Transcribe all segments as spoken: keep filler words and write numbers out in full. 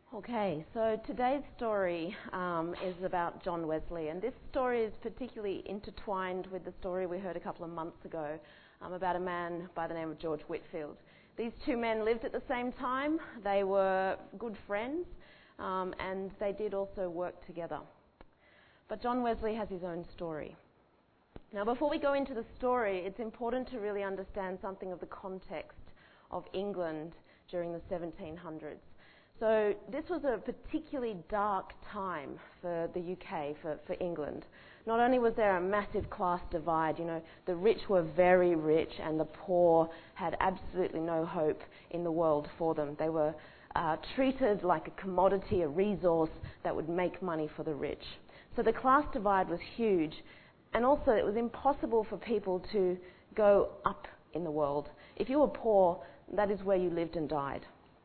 Okay, so today's story um, is about John Wesley, and this story is particularly intertwined with the story we heard a couple of months ago um, about a man by the name of George Whitefield. These two men lived at the same time, they were good friends, um, and they did also work together. But John Wesley has his own story. Now, before we go into the story, it's important to really understand something of the context of England during the seventeen hundreds. So this was a particularly dark time for the U K, for, for England. Not only was there a massive class divide, you know, the rich were very rich and the poor had absolutely no hope in the world for them. They were uh, treated like a commodity, a resource that would make money for the rich. So the class divide was huge, and also it was impossible for people to go up in the world. If you were poor, that is where you lived and died.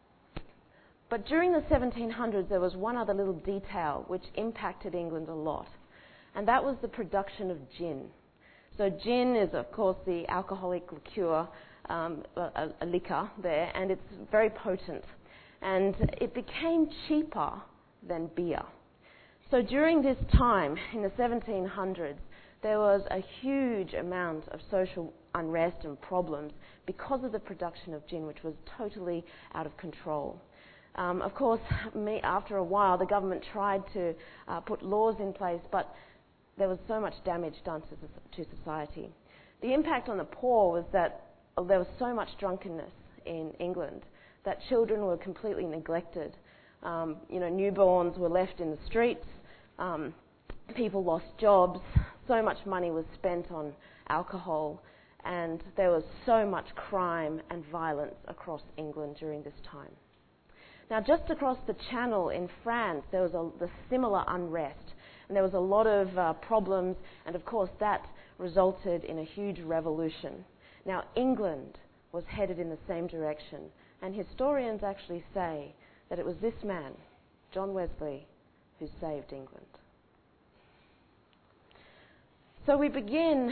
But during the seventeen hundreds, there was one other little detail which impacted England a lot, and that was the production of gin. So gin is, of course, the alcoholic liqueur, um, a, a liquor there, and it's very potent. And it became cheaper than beer. So during this time, in the seventeen hundreds, there was a huge amount of social unrest and problems because of the production of gin, which was totally out of control. Um, of course, me, after a while, the government tried to uh, put laws in place, but there was so much damage done to, to society. The impact on the poor was that oh, there was so much drunkenness in England that children were completely neglected. Um, you know, newborns were left in the streets, um, people lost jobs, so much money was spent on alcohol, and there was so much crime and violence across England during this time. Now, just across the channel in France, there was a the similar unrest, and there was a lot of uh, problems, and of course that resulted in a huge revolution. Now, England was headed in the same direction, and historians actually say that it was this man, John Wesley, who saved England. So we begin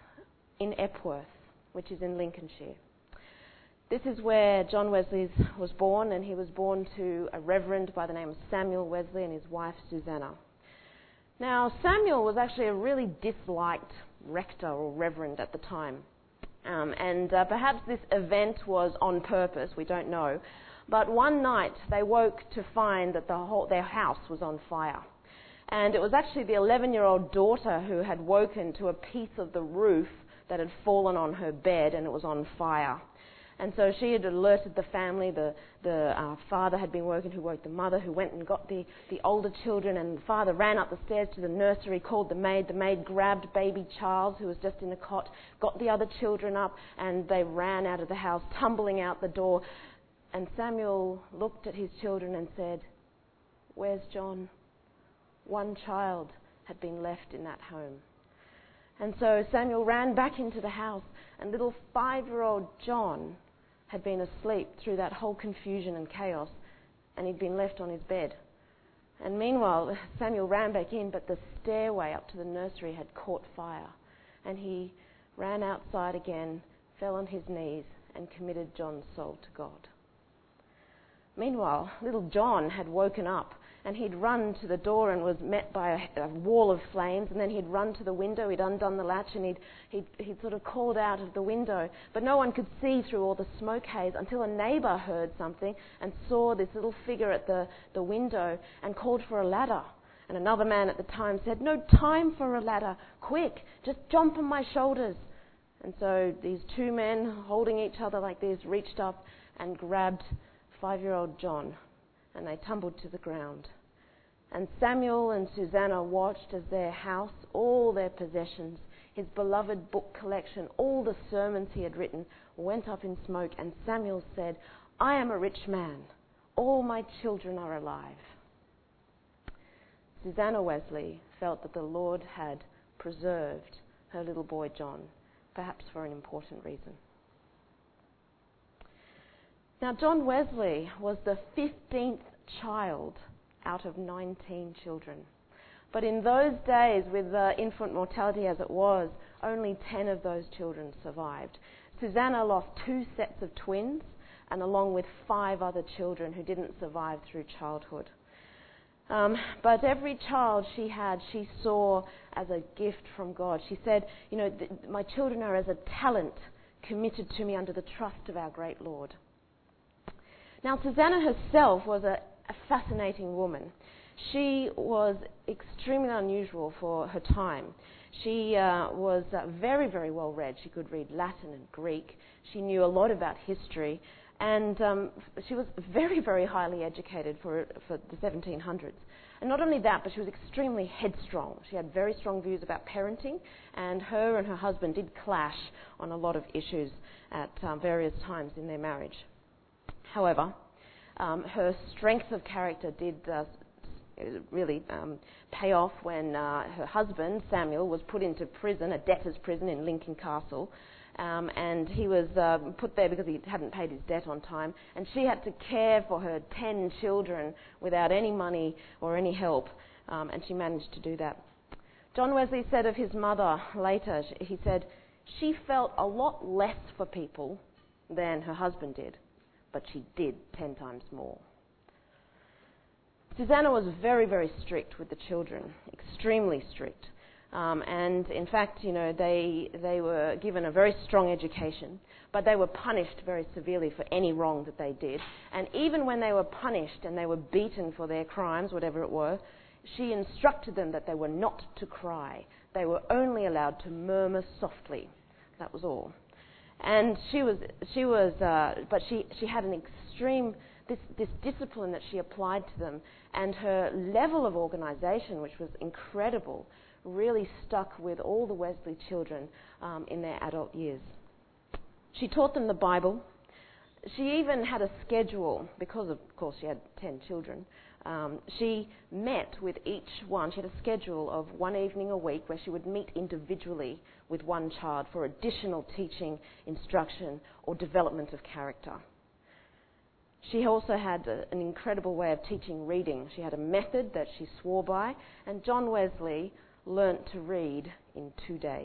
in Epworth, which is in Lincolnshire. This is where John Wesley was born, and he was born to a reverend by the name of Samuel Wesley and his wife Susanna. Now, Samuel was actually a really disliked rector or reverend at the time, um, and uh, perhaps this event was on purpose, we don't know, but one night they woke to find that the whole, their house was on fire. And it was actually the eleven-year-old daughter who had woken to a piece of the roof that had fallen on her bed, and it was on fire. And so she had alerted the family. The, the uh, father had been woken, who woke the mother, who went and got the, the older children, and the father ran up the stairs to the nursery, called the maid. The maid grabbed baby Charles, who was just in the cot, got the other children up, and they ran out of the house, tumbling out the door. And Samuel looked at his children and said, "Where's John?" One child had been left in that home. And so Samuel ran back into the house, and little five-year-old John had been asleep through that whole confusion and chaos, and he'd been left on his bed. And meanwhile, Samuel ran back in, but the stairway up to the nursery had caught fire, and he ran outside again, fell on his knees, and committed John's soul to God. Meanwhile, little John had woken up, and he'd run to the door and was met by a, a wall of flames, and then he'd run to the window, he'd undone the latch, and he'd, he'd, he'd sort of called out of the window. But no one could see through all the smoke haze until a neighbour heard something and saw this little figure at the, the window and called for a ladder. And another man at the time said, "No time for a ladder, quick, just jump on my shoulders." And so these two men, holding each other like this, reached up and grabbed five-year-old John, and they tumbled to the ground. And Samuel and Susanna watched as their house, all their possessions, his beloved book collection, all the sermons he had written, went up in smoke. And Samuel said, "I am a rich man. All my children are alive." Susanna Wesley felt that the Lord had preserved her little boy John, perhaps for an important reason. Now, John Wesley was the fifteenth child out of nineteen children. But in those days, with uh, infant mortality as it was, only ten of those children survived. Susanna lost two sets of twins, and along with five other children who didn't survive through childhood. Um, but every child she had, she saw as a gift from God. She said, you know, th- my children are as a talent committed to me under the trust of our great Lord. Now, Susanna herself was a, a fascinating woman. She was extremely unusual for her time. She uh, was uh, very, very well read. She could read Latin and Greek. She knew a lot about history. And um, she was very, very highly educated for, for the seventeen hundreds. And not only that, but she was extremely headstrong. She had very strong views about parenting, and her and her husband did clash on a lot of issues at um, various times in their marriage. However, um, her strength of character did uh, really um, pay off when uh, her husband, Samuel, was put into prison, a debtor's prison in Lincoln Castle. Um, and he was uh, put there because he hadn't paid his debt on time, and she had to care for her ten children without any money or any help, um, and she managed to do that. John Wesley said of his mother later, he said, she felt a lot less for people than her husband did, but she did ten times more. Susanna was very, very strict with the children, extremely strict. Um, and in fact, you know, they they were given a very strong education, but they were punished very severely for any wrong that they did. And even when they were punished and they were beaten for their crimes, whatever it were, she instructed them that they were not to cry. They were only allowed to murmur softly. That was all. And she was she was, uh, but she she had an extreme this this discipline that she applied to them, and her level of organisation, which was incredible, really stuck with all the Wesley children um, in their adult years. She taught them the Bible. She even had a schedule, because of course she had ten children. Um, she met with each one. She had a schedule of one evening a week where she would meet individually with one child for additional teaching, instruction, or development of character. She also had a, an incredible way of teaching reading. She had a method that she swore by, and John Wesley learnt to read in two days.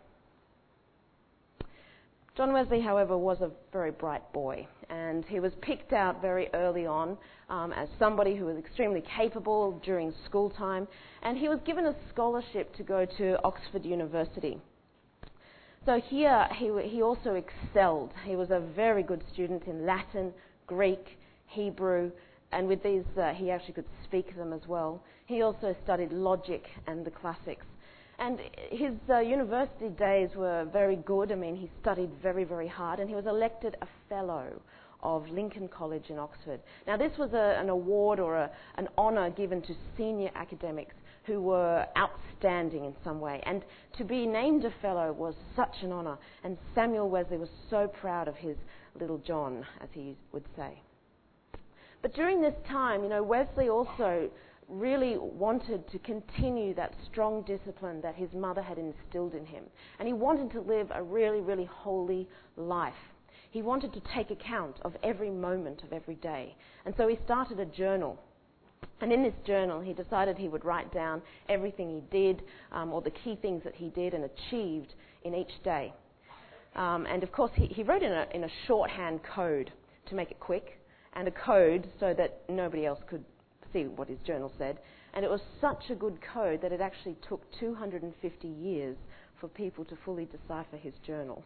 John Wesley, however, was a very bright boy, and he was picked out very early on um, as somebody who was extremely capable during school time, and he was given a scholarship to go to Oxford University. So here he, he also excelled. He was a very good student in Latin, Greek, Hebrew, and with these uh, he actually could speak them as well. He also studied logic and the classics. And his uh, university days were very good. I mean, he studied very, very hard, and he was elected a fellow of Lincoln College in Oxford. Now, this was a, an award or a, an honour given to senior academics who were outstanding in some way. And to be named a fellow was such an honour, and Samuel Wesley was so proud of his little John, as he would say. But during this time, you know, Wesley also really wanted to continue that strong discipline that his mother had instilled in him. And he wanted to live a really, really holy life. He wanted to take account of every moment of every day. And so he started a journal. And in this journal, he decided he would write down everything he did, um, or the key things that he did and achieved in each day. Um, and of course, he, he wrote in a, in a shorthand code to make it quick, and a code so that nobody else could see what his journal said. And it was such a good code that it actually took two hundred fifty years for people to fully decipher his journal.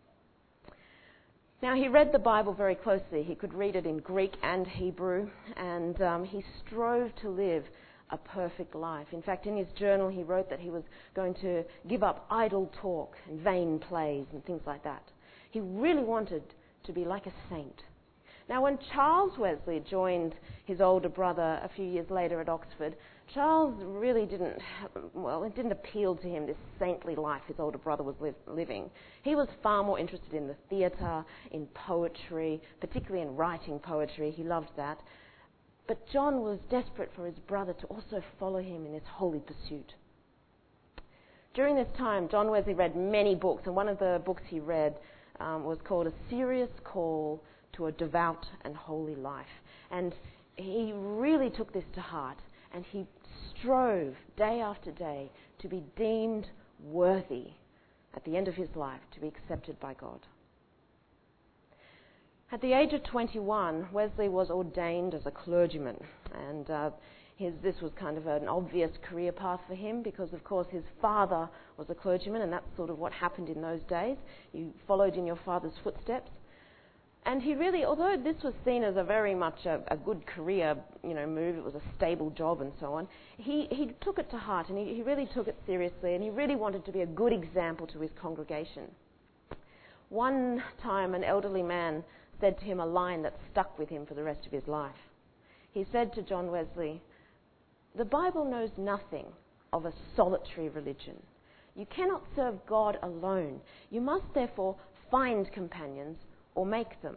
Now, he read the Bible very closely. He could read it in Greek and Hebrew, and um, he strove to live a perfect life. In fact, in his journal, he wrote that he was going to give up idle talk and vain plays and things like that. He really wanted to be like a saint. Now, when Charles Wesley joined his older brother a few years later at Oxford, Charles really didn't, well, it didn't appeal to him, this saintly life his older brother was li- living. He was far more interested in the theatre, in poetry, particularly in writing poetry. He loved that. But John was desperate for his brother to also follow him in this holy pursuit. During this time, John Wesley read many books, and one of the books he read um, was called A Serious Call to a Devout and Holy Life. And he really took this to heart, and he strove day after day to be deemed worthy at the end of his life to be accepted by God. At the age of twenty-one, Wesley was ordained as a clergyman, and uh, his, this was kind of an obvious career path for him because, of course, his father was a clergyman, and that's sort of what happened in those days. You followed in your father's footsteps. And he really, although this was seen as a very much a, a good career, you know, move, it was a stable job and so on, he, he took it to heart, and he, he really took it seriously, and he really wanted to be a good example to his congregation. One time, an elderly man said to him a line that stuck with him for the rest of his life. He said to John Wesley, "The Bible knows nothing of a solitary religion. You cannot serve God alone. You must therefore find companions or make them."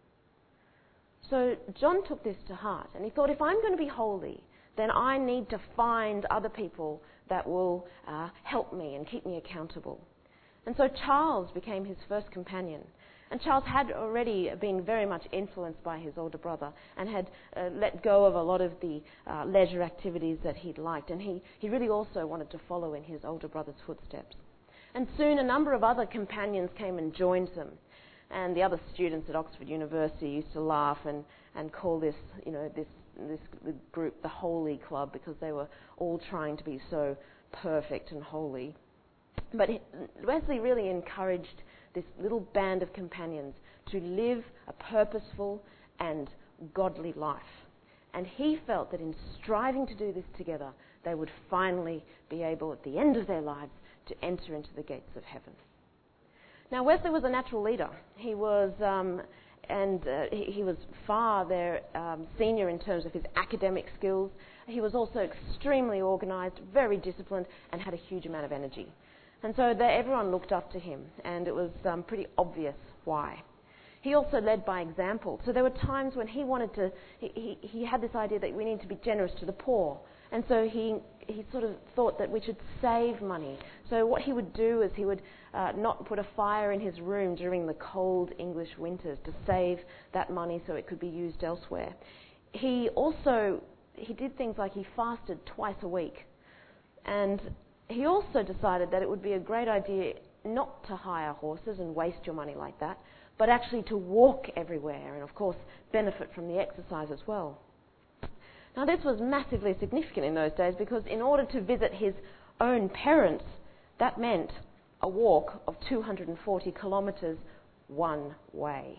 So John took this to heart, and he thought, if I'm going to be holy, then I need to find other people that will uh, help me and keep me accountable. And so Charles became his first companion. And Charles had already been very much influenced by his older brother and had uh, let go of a lot of the uh, leisure activities that he'd liked. And he, he really also wanted to follow in his older brother's footsteps. And soon a number of other companions came and joined them. And the other students at Oxford University used to laugh and, and call this, you know, this, this group the Holy Club, because they were all trying to be so perfect and holy. But Wesley really encouraged this little band of companions to live a purposeful and godly life. And he felt that in striving to do this together, they would finally be able, at the end of their lives, to enter into the gates of heaven. Now, Wesley was a natural leader. He was, um, and uh, he, he was far their um, senior in terms of his academic skills. He was also extremely organised, very disciplined, and had a huge amount of energy. And so they, everyone looked up to him, and it was um, pretty obvious why. He also led by example. So there were times when he wanted to, he, he, he had this idea that we need to be generous to the poor. And so he, he sort of thought that we should save money. So what he would do is he would uh, not put a fire in his room during the cold English winters to save that money so it could be used elsewhere. He also, he did things like he fasted twice a week. And he also decided that it would be a great idea not to hire horses and waste your money like that, but actually to walk everywhere and, of course, benefit from the exercise as well. Now, this was massively significant in those days because in order to visit his own parents, that meant a walk of two hundred forty kilometres one way.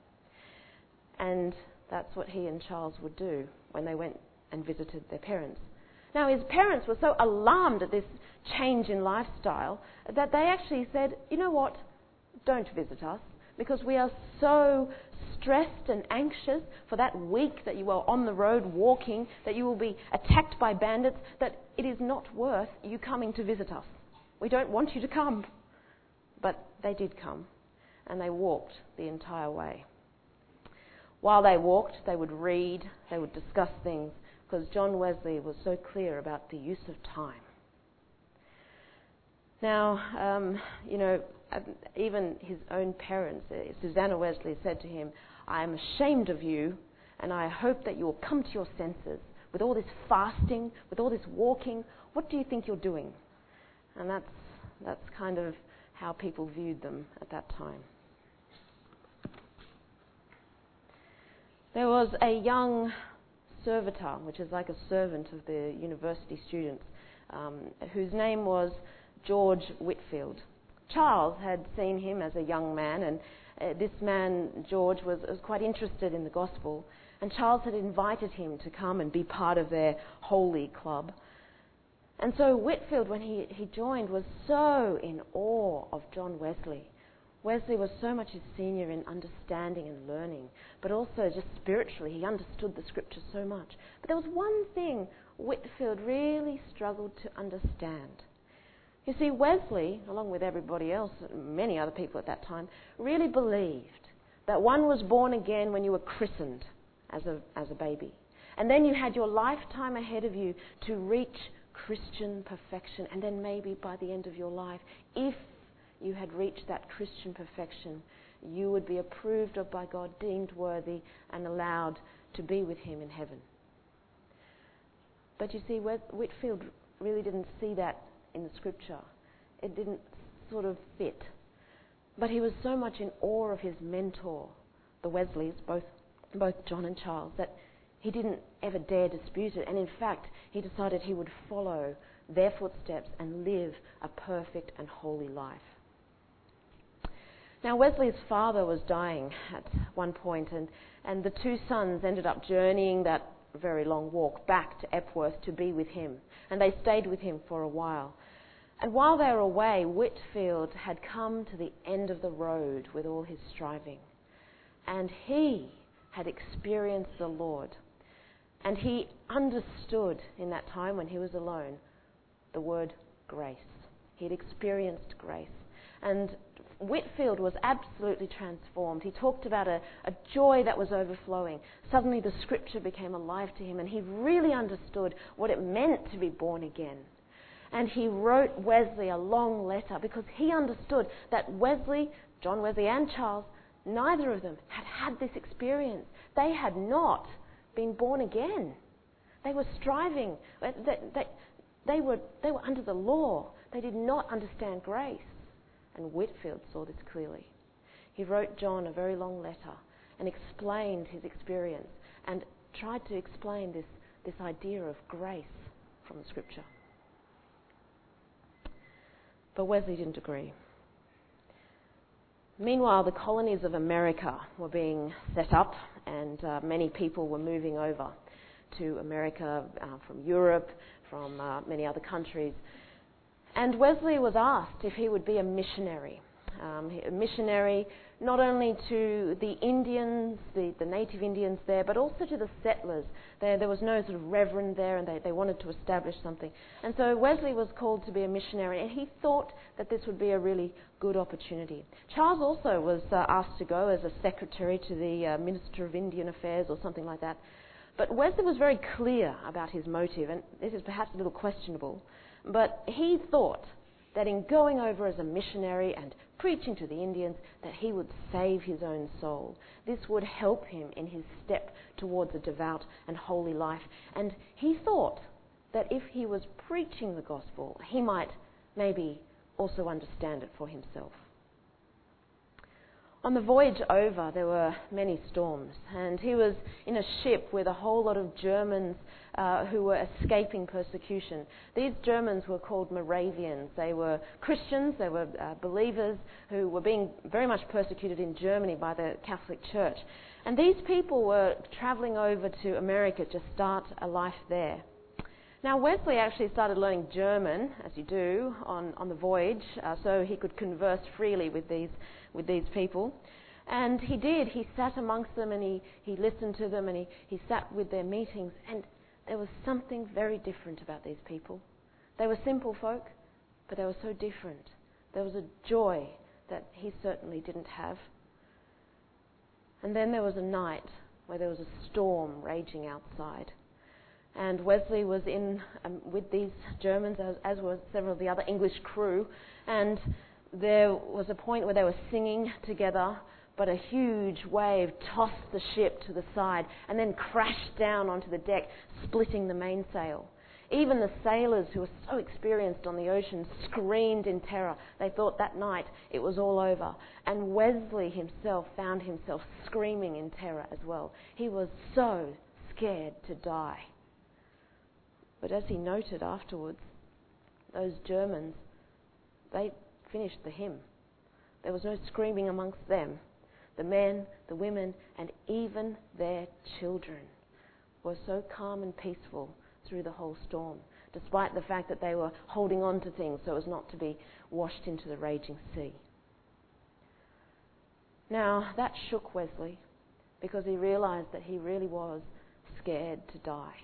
And that's what he and Charles would do when they went and visited their parents. Now, his parents were so alarmed at this change in lifestyle that they actually said, you know what, don't visit us, because we are so stressed and anxious for that week that you are on the road walking, that you will be attacked by bandits, that it is not worth you coming to visit us. We don't want you to come. But they did come, and they walked the entire way. While they walked, they would read, they would discuss things, because John Wesley was so clear about the use of time. Now, um, you know, even his own parents, uh, Susanna Wesley, said to him, "I am ashamed of you, and I hope that you will come to your senses. With all this fasting, with all this walking, what do you think you're doing?" And that's, that's kind of how people viewed them at that time. There was a young servitor, which is like a servant of the university students, um, whose name was George Whitefield. Charles had seen him as a young man, and uh, this man, George, was, was quite interested in the gospel, and Charles had invited him to come and be part of their holy club. And so Whitefield, when he, he joined, was so in awe of John Wesley. Wesley was so much his senior in understanding and learning, but also just spiritually, he understood the scriptures so much. But there was one thing Whitefield really struggled to understand. You see, Wesley, along with everybody else, many other people at that time, really believed that one was born again when you were christened as a, as a baby. And then you had your lifetime ahead of you to reach Christian perfection, and then maybe by the end of your life, if you had reached that Christian perfection, you would be approved of by God, deemed worthy, and allowed to be with him in heaven. But you see, Whitefield really didn't see that in the scripture. It didn't sort of fit. But he was so much in awe of his mentor, the Wesleys, both, both John and Charles, that he didn't ever dare dispute it. And in fact, he decided he would follow their footsteps and live a perfect and holy life. Now, Wesley's father was dying at one point, and, and the two sons ended up journeying that very long walk back to Epworth to be with him. And they stayed with him for a while. And while they were away, Whitefield had come to the end of the road with all his striving. And he had experienced the Lord. And he understood in that time when he was alone the word grace. He had experienced grace. And Whitefield was absolutely transformed. He talked about a, a joy that was overflowing. Suddenly the scripture became alive to him, and he really understood what it meant to be born again. And he wrote Wesley a long letter because he understood that Wesley, John Wesley and Charles, neither of them had had this experience. They had not been born again. They were striving. They, they, they, were, they were under the law. They did not understand grace. And Whitefield saw this clearly. He wrote John a very long letter and explained his experience and tried to explain this, this idea of grace from the scripture. But Wesley didn't agree. Meanwhile, the colonies of America were being set up, and uh, many people were moving over to America uh, from Europe, from uh, many other countries. And Wesley was asked if he would be a missionary. Um, a missionary not only to the Indians, the, the native Indians there, but also to the settlers. There, there was no sort of reverend there, and they, they wanted to establish something. And so Wesley was called to be a missionary, and he thought that this would be a really good opportunity. Charles also was uh, asked to go as a secretary to the uh, Minister of Indian Affairs or something like that. But Wesley was very clear about his motive, and this is perhaps a little questionable. But he thought that in going over as a missionary and preaching to the Indians, that he would save his own soul. This would help him in his step towards a devout and holy life. And he thought that if he was preaching the gospel, he might maybe also understand it for himself. On the voyage over, there were many storms, and he was in a ship with a whole lot of Germans uh, who were escaping persecution. These Germans were called Moravians. They were Christians, they were uh, believers who were being very much persecuted in Germany by the Catholic Church. And these people were travelling over to America to start a life there. Now, Wesley actually started learning German, as you do, on, on the voyage, uh, so he could converse freely with these with these people. And he did. He sat amongst them, and he, he listened to them, and he, he sat with their meetings. And there was something very different about these people. They were simple folk, but they were so different. There was a joy that he certainly didn't have. And then there was a night where there was a storm raging outside. And Wesley was in um, with these Germans, as, as were several of the other English crew, and there was a point where they were singing together, but a huge wave tossed the ship to the side and then crashed down onto the deck, splitting the mainsail. Even the sailors, who were so experienced on the ocean, screamed in terror. They thought that night it was all over. And Wesley himself found himself screaming in terror as well. He was so scared to die. But as he noted afterwards, those Germans, they finished the hymn. There was no screaming amongst them. The men, the women, and even their children were so calm and peaceful through the whole storm, despite the fact that they were holding on to things so as not to be washed into the raging sea. Now, that shook Wesley, because he realised that he really was scared to die.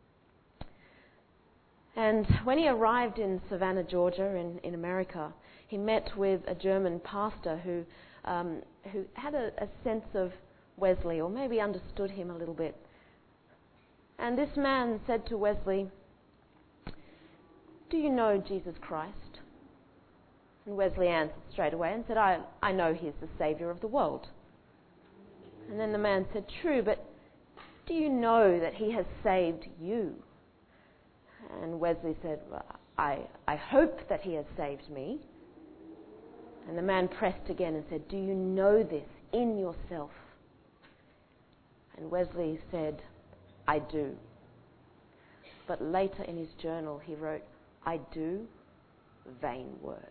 And when he arrived in Savannah, Georgia, in, in America, he met with a German pastor who um, who had a, a sense of Wesley, or maybe understood him a little bit. And this man said to Wesley, "Do you know Jesus Christ?" And Wesley answered straight away and said, I, I know he's the Saviour of the world. And then the man said, "True, but do you know that he has saved you?" And Wesley said, well, I, I hope that he has saved me. And the man pressed again and said, "Do you know this in yourself?" And Wesley said, "I do." But later in his journal he wrote, "I do," vain words.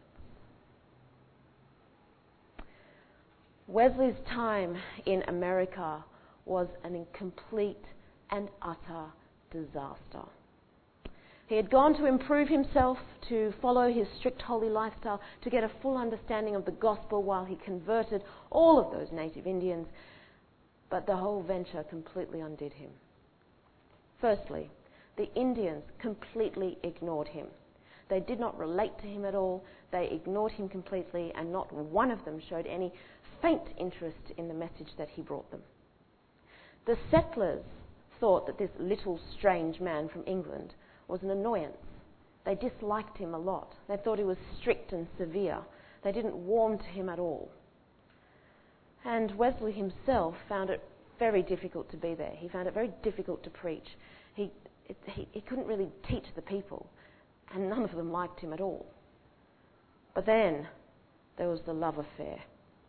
Wesley's time in America was an incomplete and utter disaster. He had gone to improve himself, to follow his strict holy lifestyle, to get a full understanding of the gospel while he converted all of those native Indians, but the whole venture completely undid him. Firstly, the Indians completely ignored him. They did not relate to him at all, they ignored him completely, and not one of them showed any faint interest in the message that he brought them. The settlers thought that this little strange man from England was an annoyance. They disliked him a lot. They thought he was strict and severe. They didn't warm to him at all. And Wesley himself found it very difficult to be there. He found it very difficult to preach. He, it, he, he couldn't really teach the people, and none of them liked him at all. But then there was the love affair.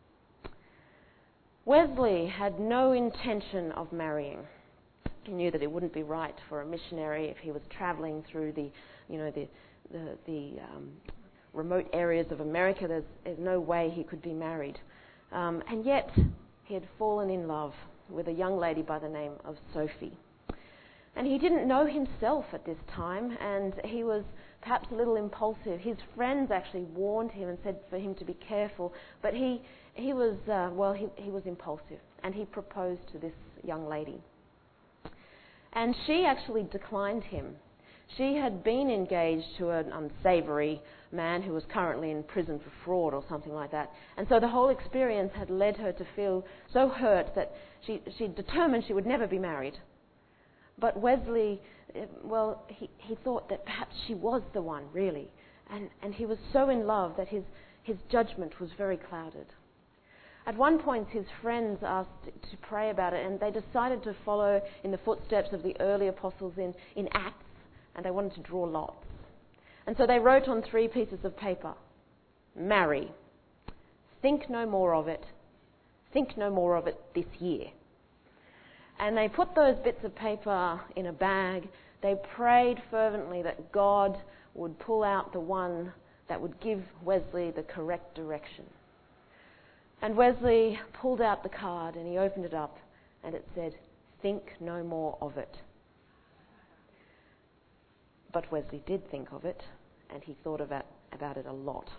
Wesley had no intention of marrying. He knew that it wouldn't be right for a missionary if he was travelling through the, you know, the the, the um, remote areas of America. There's, there's no way he could be married, um, and yet he had fallen in love with a young lady by the name of Sophie. And he didn't know himself at this time, and he was perhaps a little impulsive. His friends actually warned him and said for him to be careful, but he he was uh, well, he he was impulsive, and he proposed to this young lady. And she actually declined him. She had been engaged to an unsavoury man who was currently in prison for fraud or something like that. And so the whole experience had led her to feel so hurt that she, she determined she would never be married. But Wesley, well, he, he thought that perhaps she was the one, really. And, and he was so in love that his, his judgment was very clouded. At one point, his friends asked to pray about it, and they decided to follow in the footsteps of the early apostles in, in Acts, and they wanted to draw lots. And so they wrote on three pieces of paper, "Marry. Think no more of it. Think no more of it this year." And they put those bits of paper in a bag. They prayed fervently that God would pull out the one that would give Wesley the correct direction. And Wesley pulled out the card and he opened it up, and it said, "Think no more of it." But Wesley did think of it, and he thought about, about it a lot.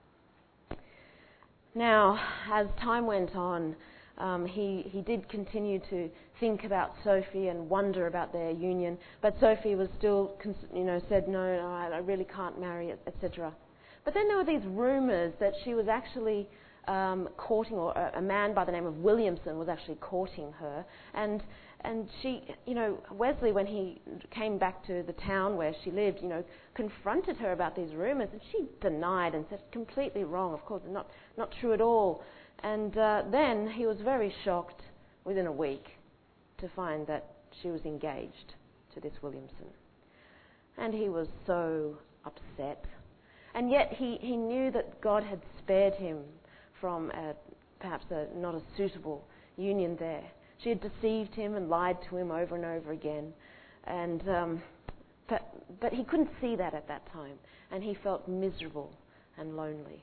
Now, as time went on, um, he, he did continue to think about Sophie and wonder about their union, but Sophie was still, you know, said, no, no I really can't marry, et cetera. But then there were these rumours that she was actually Um, courting, or a, a man by the name of Williamson was actually courting her, and and she, you know, Wesley, when he came back to the town where she lived, you know, confronted her about these rumours, and she denied and said completely wrong. Of course, not not true at all. And uh, then he was very shocked within a week to find that she was engaged to this Williamson, and he was so upset. And yet he, he knew that God had spared him from a, perhaps a, not a suitable union there. She had deceived him and lied to him over and over again, and um, but but he couldn't see that at that time, and he felt miserable and lonely.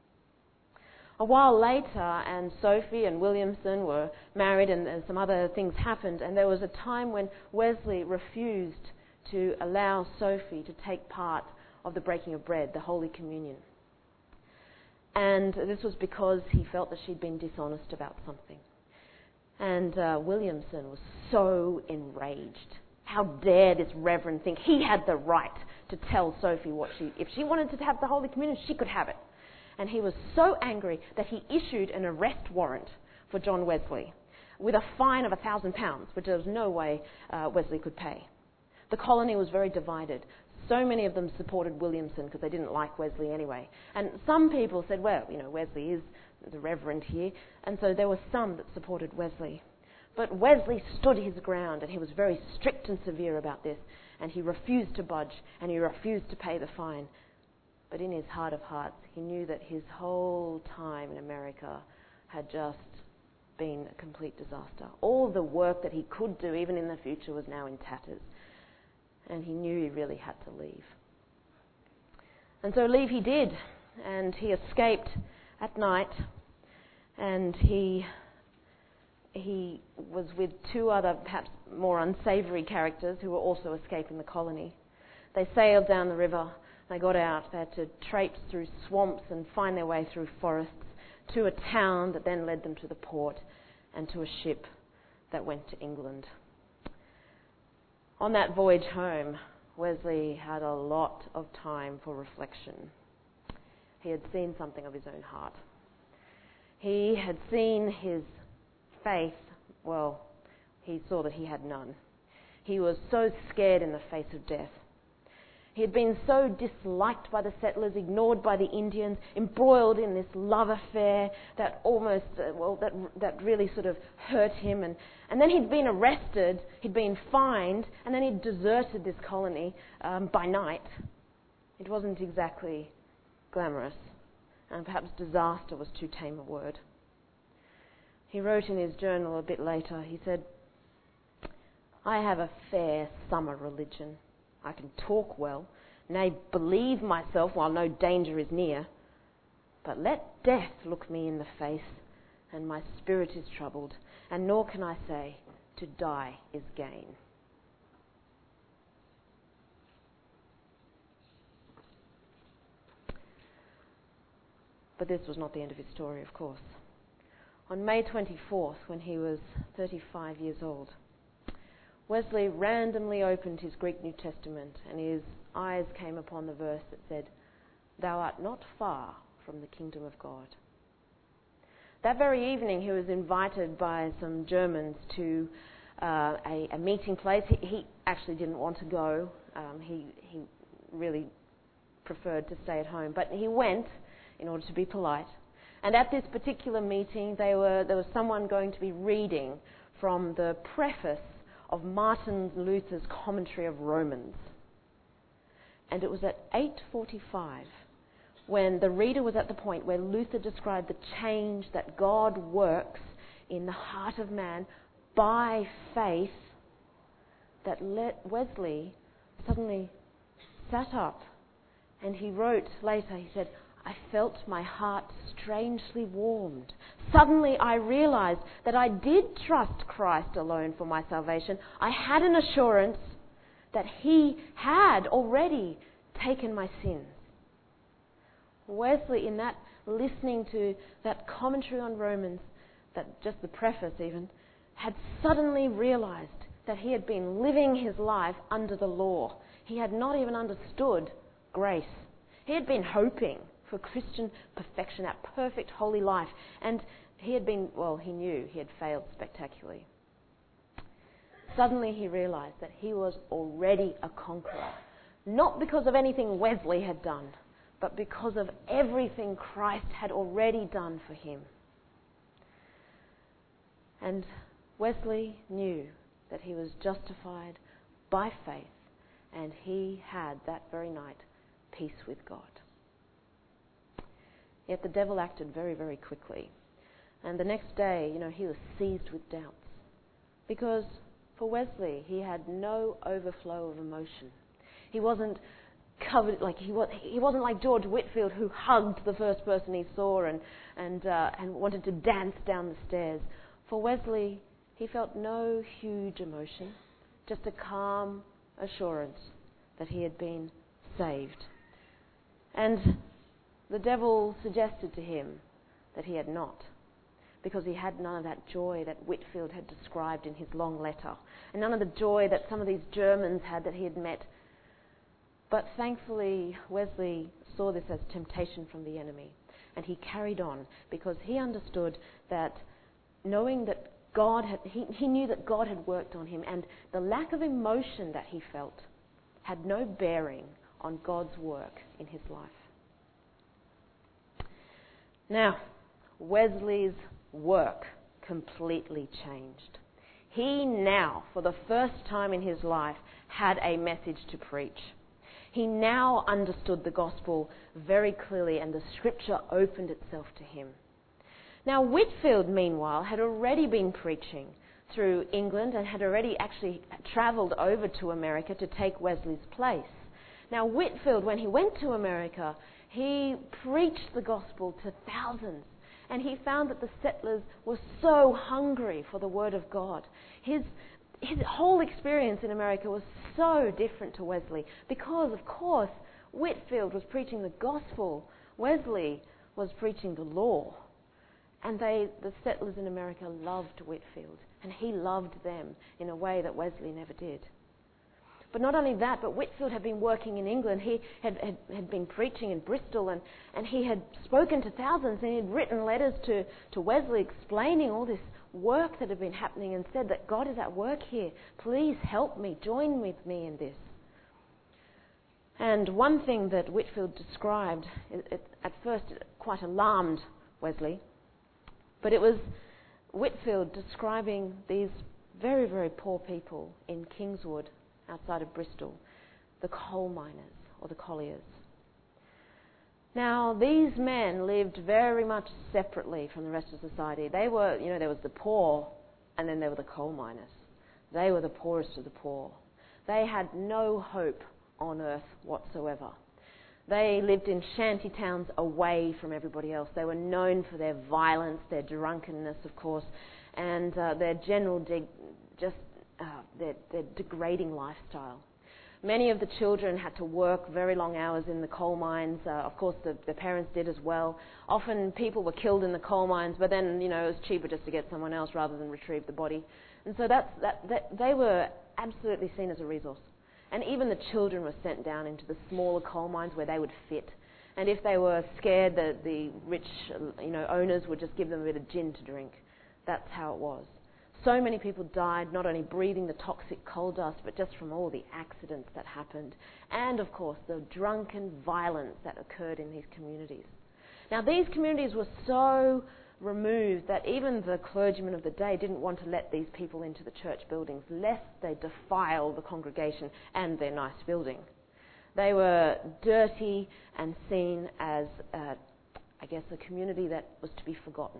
A while later, and Sophie and Williamson were married, and, and some other things happened, and there was a time when Wesley refused to allow Sophie to take part of the breaking of bread, the Holy Communion. And this was because he felt that she'd been dishonest about something. And uh, Williamson was so enraged. How dare this reverend think he had the right to tell Sophie what she... If she wanted to have the Holy Communion, she could have it. And he was so angry that he issued an arrest warrant for John Wesley with a fine of a thousand pounds, which there was no way uh, Wesley could pay. The colony was very divided. So many of them supported Williamson because they didn't like Wesley anyway. And some people said, well, you know, Wesley is the reverend here. And so there were some that supported Wesley. But Wesley stood his ground, and he was very strict and severe about this. And he refused to budge, and he refused to pay the fine. But in his heart of hearts, he knew that his whole time in America had just been a complete disaster. All the work that he could do, even in the future, was now in tatters. And he knew he really had to leave. And so leave he did. And he escaped at night. And he he was with two other, perhaps more unsavoury characters who were also escaping the colony. They sailed down the river. They got out. They had to traipse through swamps and find their way through forests to a town that then led them to the port and to a ship that went to England. On that voyage home, Wesley had a lot of time for reflection. He had seen something of his own heart. He had seen his faith, well, he saw that he had none. He was so scared in the face of death. He had been so disliked by the settlers, ignored by the Indians, embroiled in this love affair that almost, uh, well, that that really sort of hurt him. And, and then he'd been arrested, he'd been fined, and then he'd deserted this colony um, by night. It wasn't exactly glamorous, and perhaps disaster was too tame a word. He wrote in his journal a bit later, he said, "I have a fair summer religion. I can talk well, nay, believe myself while no danger is near. But let death look me in the face, and my spirit is troubled, and nor can I say, to die is gain." But this was not the end of his story, of course. On May twenty-fourth, when he was thirty-five years old, Wesley randomly opened his Greek New Testament, and his eyes came upon the verse that said, "Thou art not far from the kingdom of God." That very evening he was invited by some Germans to uh, a, a meeting place. He, he actually didn't want to go. Um, he, he really preferred to stay at home. But he went in order to be polite. And at this particular meeting, they were, there was someone going to be reading from the preface of Martin Luther's commentary of Romans. And it was at eight forty-five when the reader was at the point where Luther described the change that God works in the heart of man by faith, that let Wesley suddenly sat up, and he wrote later, he said, "I felt my heart strangely warmed. Suddenly I realized that I did trust Christ alone for my salvation. I had an assurance that He had already taken my sins." Wesley, in that, listening to that commentary on Romans, that just the preface even, had suddenly realized that he had been living his life under the law. He had not even understood grace. He had been hoping for Christian perfection, that perfect holy life. And he had been, well, he knew he had failed spectacularly. Suddenly he realized that he was already a conqueror, not because of anything Wesley had done, but because of everything Christ had already done for him. And Wesley knew that he was justified by faith, and he had that very night peace with God. Yet the devil acted very, very quickly. And the next day, you know, he was seized with doubts. Because for Wesley, he had no overflow of emotion. He wasn't covered, like he was, he wasn't like George Whitefield, who hugged the first person he saw and and uh, and wanted to dance down the stairs. For Wesley, he felt no huge emotion, just a calm assurance that he had been saved. And the devil suggested to him that he had not, because he had none of that joy that Whitefield had described in his long letter, and none of the joy that some of these Germans had that he had met. But thankfully, Wesley saw this as temptation from the enemy, and he carried on, because he understood that knowing that God had, he, he knew that God had worked on him, and the lack of emotion that he felt had no bearing on God's work in his life. Now, Wesley's work completely changed. He now, for the first time in his life, had a message to preach. He now understood the gospel very clearly, and the scripture opened itself to him. Now, Whitefield, meanwhile, had already been preaching through England and had already actually travelled over to America to take Wesley's place. Now, Whitefield, when he went to America, he preached the gospel to thousands, and he found that the settlers were so hungry for the word of God. His, his whole experience in America was so different to Wesley because, of course, Whitefield was preaching the gospel. Wesley was preaching the law. And they, the settlers in America loved Whitefield, and he loved them in a way that Wesley never did. But not only that, but Whitefield had been working in England. He had, had, had been preaching in Bristol, and, and he had spoken to thousands, and he had written letters to, to Wesley explaining all this work that had been happening and said that God is at work here. Please help me, join with me in this. And one thing that Whitefield described, it, it, at first it quite alarmed Wesley, but it was Whitefield describing these very, very poor people in Kingswood, outside of Bristol, the coal miners or the colliers. Now, these men lived very much separately from the rest of society. They were, you know, there was the poor, and then there were the coal miners. They were the poorest of the poor. They had no hope on earth whatsoever. They lived in shanty towns away from everybody else. They were known for their violence, their drunkenness, of course, and uh, their general de- just uh, their, their degrading lifestyle. Many of the children had to work very long hours in the coal mines. Uh, of course, the, the parents did as well. Often people were killed in the coal mines, but then, you know, it was cheaper just to get someone else rather than retrieve the body. And so that's, that, that they were absolutely seen as a resource. And even the children were sent down into the smaller coal mines where they would fit. And if they were scared, the, the rich, you know, owners would just give them a bit of gin to drink. That's how it was. So many people died, not only breathing the toxic coal dust, but just from all the accidents that happened. And, of course, the drunken violence that occurred in these communities. Now, these communities were so removed that even the clergymen of the day didn't want to let these people into the church buildings, lest they defile the congregation and their nice building. They were dirty and seen as, uh, I guess, a community that was to be forgotten.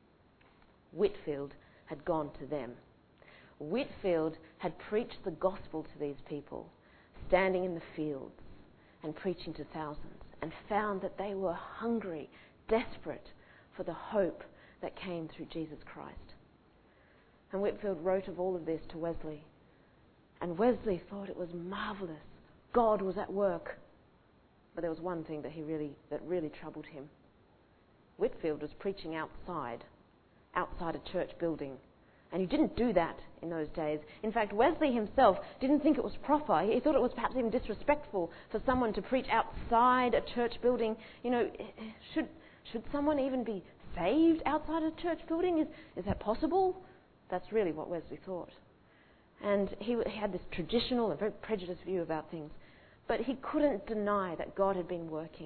Whitefield had gone to them. Whitefield had preached the gospel to these people, standing in the fields and preaching to thousands, and found that they were hungry, desperate for the hope that came through Jesus Christ. And Whitefield wrote of all of this to Wesley. And Wesley thought it was marvellous. God was at work. But there was one thing that he really that really troubled him. Whitefield was preaching outside, outside a church building. And he didn't do that in those days. In fact, Wesley himself didn't think it was proper. He thought it was perhaps even disrespectful for someone to preach outside a church building. You know, should should someone even be saved outside a church building? Is, is that possible? That's really what Wesley thought. And he, he had this traditional and very prejudiced view about things. But he couldn't deny that God had been working.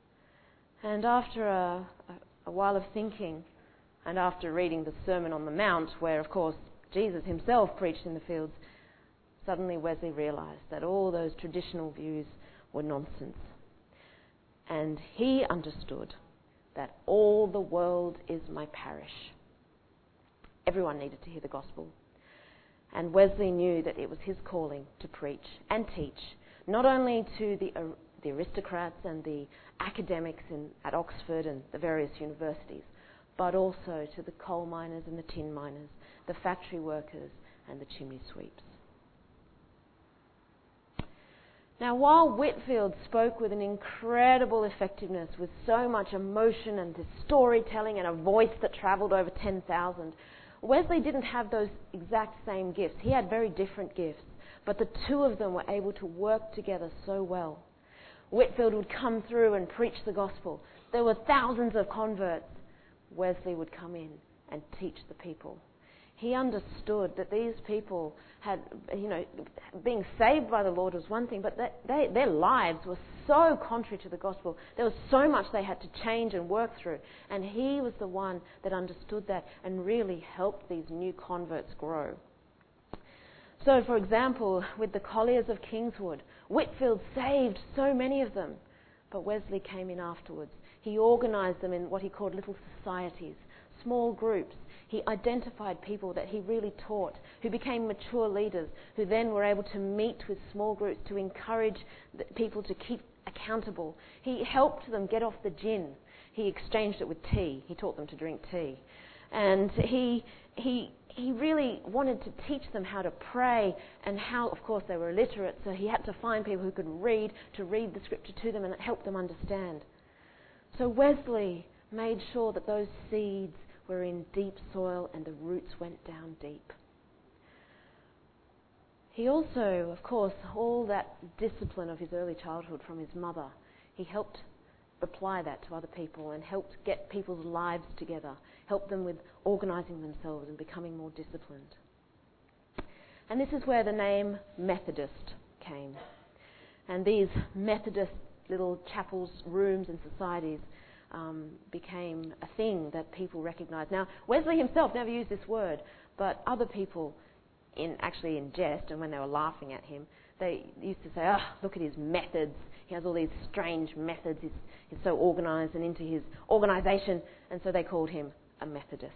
And after a, a, a while of thinking, and after reading the Sermon on the Mount, where, of course, Jesus himself preached in the fields, suddenly Wesley realised that all those traditional views were nonsense. And he understood that all the world is my parish. Everyone needed to hear the gospel. And Wesley knew that it was his calling to preach and teach, not only to the, uh, the aristocrats and the academics in, at Oxford and the various universities, but also to the coal miners and the tin miners, the factory workers and the chimney sweeps. Now, while Whitefield spoke with an incredible effectiveness, with so much emotion and this storytelling and a voice that travelled over ten thousand, Wesley didn't have those exact same gifts. He had very different gifts, but the two of them were able to work together so well. Whitefield would come through and preach the gospel. There were thousands of converts. Wesley would come in and teach the people. He understood that these people had, you know, being saved by the Lord was one thing, but that they, their lives were so contrary to the gospel. There was so much they had to change and work through. And he was the one that understood that and really helped these new converts grow. So, for example, with the colliers of Kingswood, Whitefield saved so many of them. But Wesley came in afterwards. He organised them in what he called little societies, small groups. He identified people that he really taught, who became mature leaders, who then were able to meet with small groups to encourage people to keep accountable. He helped them get off the gin. He exchanged it with tea. He taught them to drink tea. And he he he really wanted to teach them how to pray and how, of course, they were illiterate, so he had to find people who could read, to read the scripture to them and help them understand. So Wesley made sure that those seeds were in deep soil and the roots went down deep. He also, of course, all that discipline of his early childhood from his mother, he helped apply that to other people and helped get people's lives together, helped them with organising themselves and becoming more disciplined. And this is where the name Methodist came. And these Methodist little chapels, rooms and societies um, became a thing that people recognised. Now, Wesley himself never used this word, but other people, in actually in jest, and when they were laughing at him, they used to say, oh, look at his methods. He has all these strange methods. He's, he's so organised and into his organisation. And so they called him a Methodist.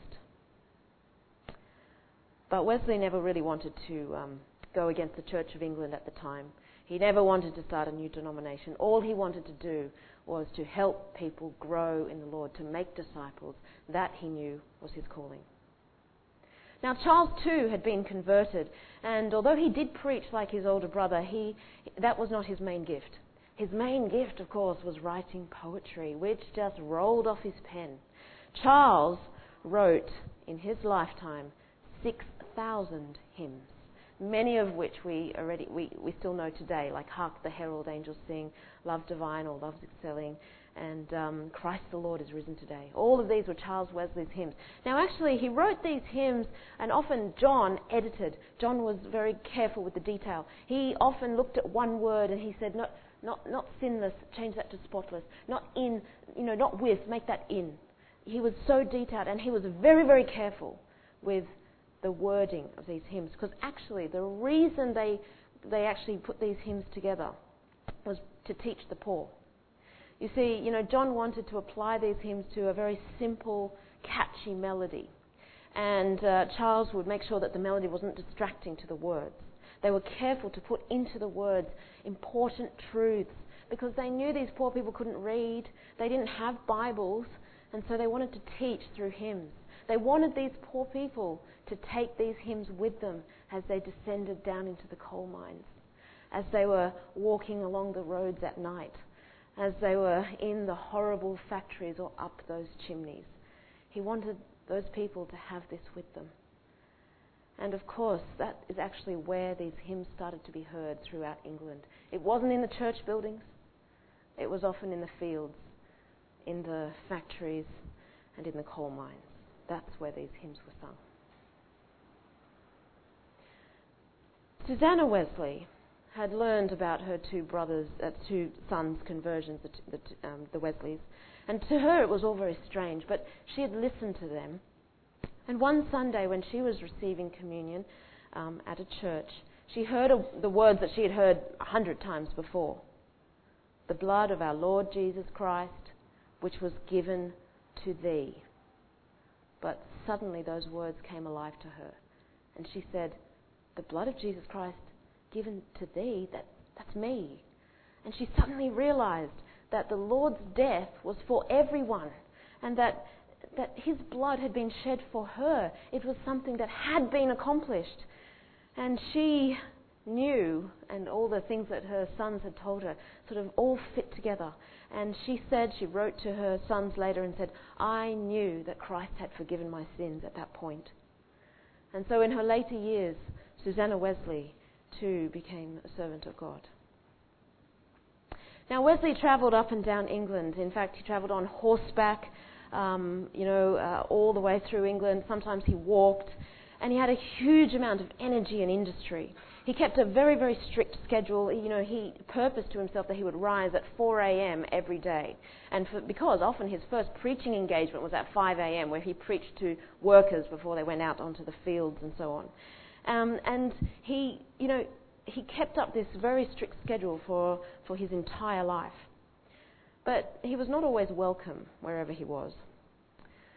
But Wesley never really wanted to um, go against the Church of England at the time. He never wanted to start a new denomination. All he wanted to do was to help people grow in the Lord, to make disciples. That he knew was his calling. Now, Charles too had been converted, and although he did preach like his older brother, he that was not his main gift. His main gift, of course, was writing poetry, which just rolled off his pen. Charles wrote, in his lifetime, six thousand hymns, many of which we already we, we still know today, like Hark the Herald Angels Sing, Love Divine or Love's Excelling, and um, Christ the Lord is Risen Today. All of these were Charles Wesley's hymns. Now actually he wrote these hymns, and often John edited. John was very careful with the detail. He often looked at one word and he said, not not not sinless, change that to spotless. Not in, you know, not with, make that in. He was so detailed, and he was very, very careful with the wording of these hymns, because actually the reason they they actually put these hymns together was to teach the poor. You see, you know, John wanted to apply these hymns to a very simple, catchy melody. And uh, Charles would make sure that the melody wasn't distracting to the words. They were careful to put into the words important truths, because they knew these poor people couldn't read, they didn't have Bibles, and so they wanted to teach through hymns. They wanted these poor people to take these hymns with them as they descended down into the coal mines, as they were walking along the roads at night, as they were in the horrible factories or up those chimneys. He wanted those people to have this with them. And of course, that is actually where these hymns started to be heard throughout England. It wasn't in the church buildings. It was often in the fields, in the factories, and in the coal mines. That's where these hymns were sung. Susanna Wesley had learned about her two brothers, uh, two sons' conversions, the, the, um, the Wesleys, and to her it was all very strange, but she had listened to them. And one Sunday when she was receiving communion um, at a church, she heard a, the words that she had heard a hundred times before. The blood of our Lord Jesus Christ, which was given to thee. But suddenly those words came alive to her. And she said, the blood of Jesus Christ given to thee, that, that's me. And she suddenly realised that the Lord's death was for everyone, and that that his blood had been shed for her. It was something that had been accomplished. And she knew, and all the things that her sons had told her sort of all fit together. And she said, she wrote to her sons later and said, I knew that Christ had forgiven my sins at that point. And so in her later years, Susanna Wesley too became a servant of God. Now Wesley travelled up and down England. In fact, he travelled on horseback, um, you know, uh, all the way through England. Sometimes he walked, and he had a huge amount of energy and industry. He kept a very, very strict schedule. You know, he purposed to himself that he would rise at four a.m. every day, and for, because often his first preaching engagement was at five a.m., where he preached to workers before they went out onto the fields and so on. Um, and he, you know, he kept up this very strict schedule for, for his entire life. But he was not always welcome wherever he was.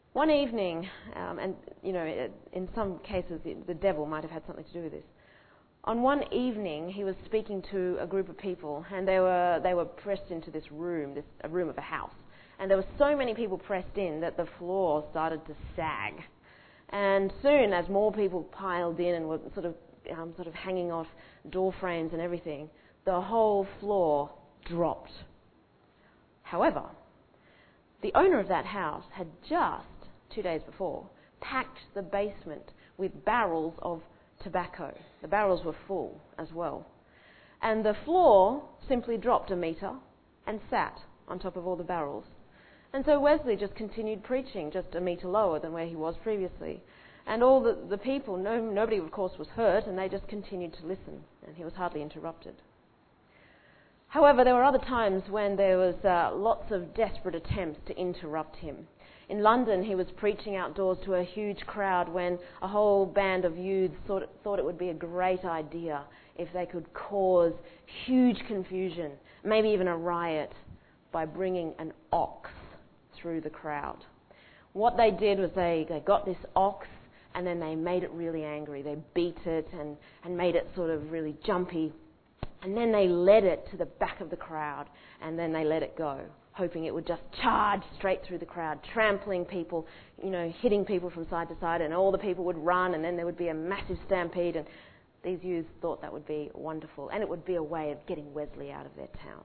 One evening, um, and you know, it, in some cases the, the devil might have had something to do with this. On one evening, he was speaking to a group of people, and they were they were pressed into this room, this a room of a house, and there were so many people pressed in that the floor started to sag. And soon, as more people piled in and were sort of um, sort of hanging off door frames and everything, the whole floor dropped. However, the owner of that house had just, two days before, packed the basement with barrels of tobacco. The barrels were full as well. And the floor simply dropped a metre and sat on top of all the barrels. And so Wesley just continued preaching, just a metre lower than where he was previously. And all the, the people, no, nobody of course was hurt, and they just continued to listen, and he was hardly interrupted. However, there were other times when there was uh, lots of desperate attempts to interrupt him. In London, he was preaching outdoors to a huge crowd when a whole band of youths thought, thought it would be a great idea if they could cause huge confusion, maybe even a riot, by bringing an ox through the crowd. What they did was they, they got this ox and then they made it really angry. They beat it and, and made it sort of really jumpy. And then they led it to the back of the crowd and then they let it go, hoping it would just charge straight through the crowd, trampling people, you know, hitting people from side to side, and all the people would run and then there would be a massive stampede. And these youths thought that would be wonderful, and it would be a way of getting Wesley out of their town.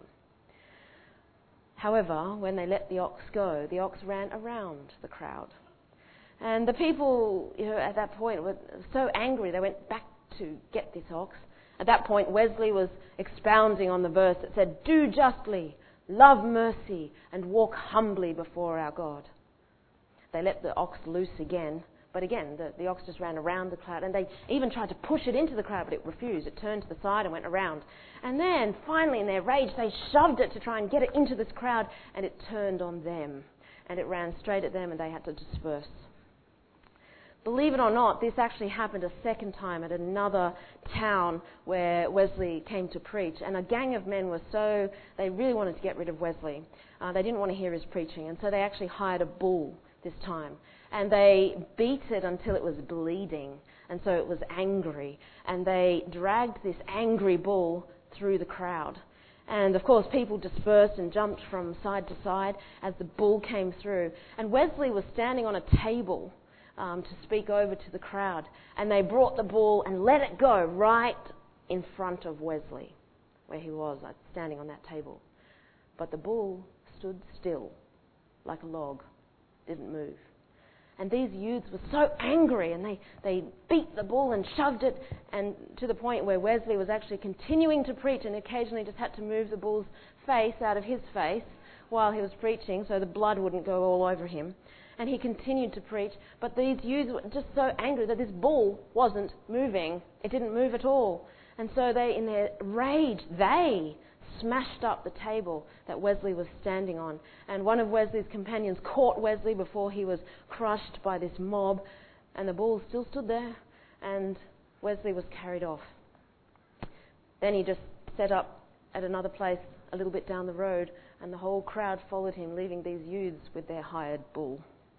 However, when they let the ox go, the ox ran around the crowd. And the people, you know, at that point were so angry they went back to get this ox. At that point, Wesley was expounding on the verse that said, "Do justly, love mercy, and walk humbly before our God." They let the ox loose again, but again, the, the ox just ran around the crowd, and they even tried to push it into the crowd, but it refused. It turned to the side and went around. And then, finally, in their rage, they shoved it to try and get it into this crowd, and it turned on them, and it ran straight at them, and they had to disperse. Believe it or not, this actually happened a second time at another town where Wesley came to preach. And a gang of men were so, they really wanted to get rid of Wesley. Uh, they didn't want to hear his preaching. And so they actually hired a bull this time. And they beat it until it was bleeding. And so it was angry. And they dragged this angry bull through the crowd. And of course, people dispersed and jumped from side to side as the bull came through. And Wesley was standing on a table Um, to speak over to the crowd, and they brought the bull and let it go right in front of Wesley, where he was, like, standing on that table. But the bull stood still, like a log, didn't move. And these youths were so angry, and they, they beat the bull and shoved it, and to the point where Wesley was actually continuing to preach and occasionally just had to move the bull's face out of his face while he was preaching so the blood wouldn't go all over him. And he continued to preach, but these youths were just so angry that this bull wasn't moving. It didn't move at all. And so they, in their rage, they smashed up the table that Wesley was standing on. And one of Wesley's companions caught Wesley before he was crushed by this mob, and the bull still stood there, and Wesley was carried off. Then he just set up at another place a little bit down the road, and the whole crowd followed him, leaving these youths with their hired bull.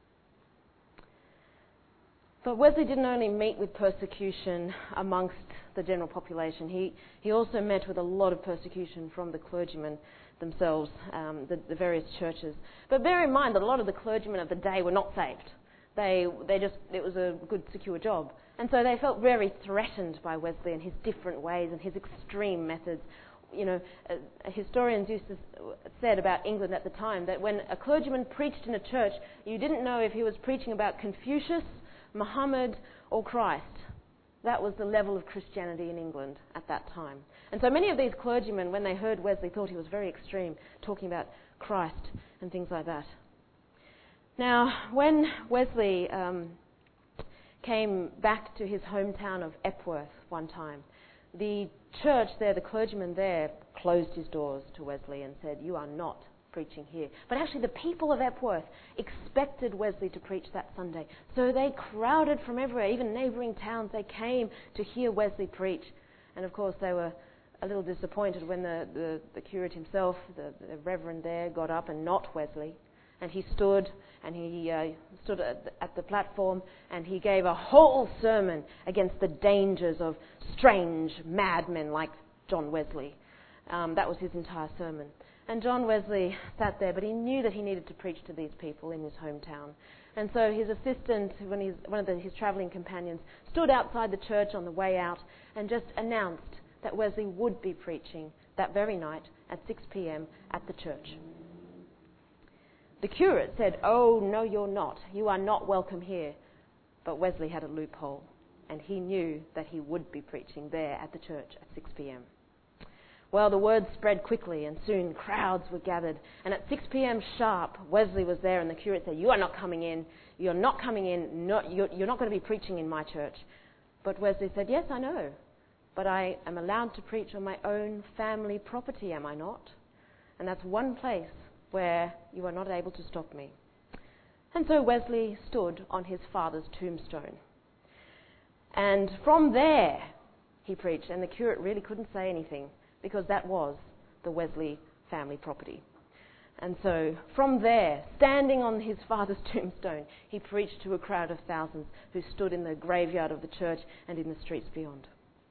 But Wesley didn't only meet with persecution amongst the general population. He, he also met with a lot of persecution from the clergymen themselves, um, the, the various churches. But bear in mind that a lot of the clergymen of the day were not saved. They, they just, it was a good, secure job. And so they felt very threatened by Wesley and his different ways and his extreme methods. You know, uh, historians used to said about England at the time that when a clergyman preached in a church, you didn't know if he was preaching about Confucius, Muhammad, or Christ. That was the level of Christianity in England at that time. And so many of these clergymen, when they heard Wesley, thought he was very extreme, talking about Christ and things like that. Now, when Wesley um, came back to his hometown of Epworth one time, the church there, the clergyman there, closed his doors to Wesley and said, "You are not preaching here." But actually the people of Epworth expected Wesley to preach that Sunday. So they crowded from everywhere, even neighbouring towns. They came to hear Wesley preach. And of course they were a little disappointed when the, the, the curate himself, the, the reverend there, got up and not Wesley, And he stood and he uh, stood at the, at the platform and he gave a whole sermon against the dangers of strange madmen like John Wesley. Um, that was his entire sermon. And John Wesley sat there, but he knew that he needed to preach to these people in his hometown. And so his assistant, when he's, one of the, his travelling companions, stood outside the church on the way out and just announced that Wesley would be preaching that very night at six p.m. at the church. The curate said, "Oh, no, you're not. You are not welcome here." But Wesley had a loophole, and he knew that he would be preaching there at the church at six p.m. Well, the word spread quickly, and soon crowds were gathered. And at six p.m. sharp, Wesley was there, and the curate said, "You are not coming in. You're not coming in. Not, you're, you're not going to be preaching in my church." But Wesley said, "Yes, I know. But I am allowed to preach on my own family property, am I not? And that's one place where you are not able to stop me." And so Wesley stood on his father's tombstone. And from there, he preached, and the curate really couldn't say anything, because that was the Wesley family property. And so from there, standing on his father's tombstone, he preached to a crowd of thousands who stood in the graveyard of the church and in the streets beyond.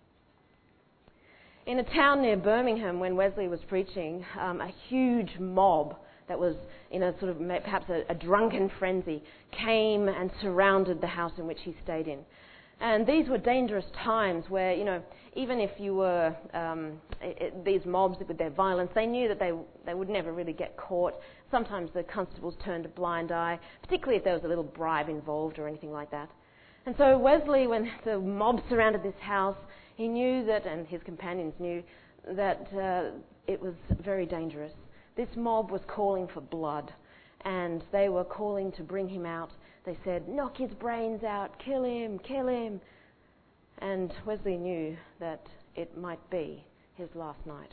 In a town near Birmingham, when Wesley was preaching, um, a huge mob that was in a sort of perhaps a, a drunken frenzy came and surrounded the house in which he stayed in. And these were dangerous times where, you know, even if you were, um, it, it, these mobs with their violence, they knew that they they would never really get caught. Sometimes the constables turned a blind eye, particularly if there was a little bribe involved or anything like that. And so Wesley, when the mob surrounded this house, he knew that, and his companions knew, that uh, it was very dangerous. This mob was calling for blood, and they were calling to bring him out. They said, "Knock his brains out, kill him, kill him." And Wesley knew that it might be his last night.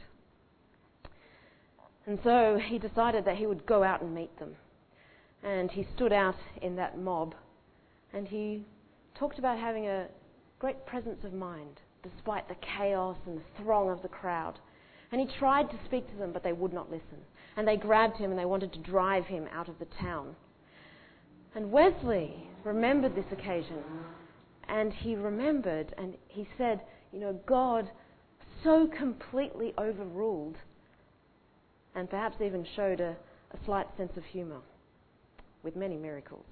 And so he decided that he would go out and meet them. And he stood out in that mob, and he talked about having a great presence of mind, despite the chaos and the throng of the crowd. And he tried to speak to them, but they would not listen. And they grabbed him and they wanted to drive him out of the town. And Wesley remembered this occasion, and he remembered and he said, you know, God so completely overruled and perhaps even showed a, a slight sense of humour with many miracles.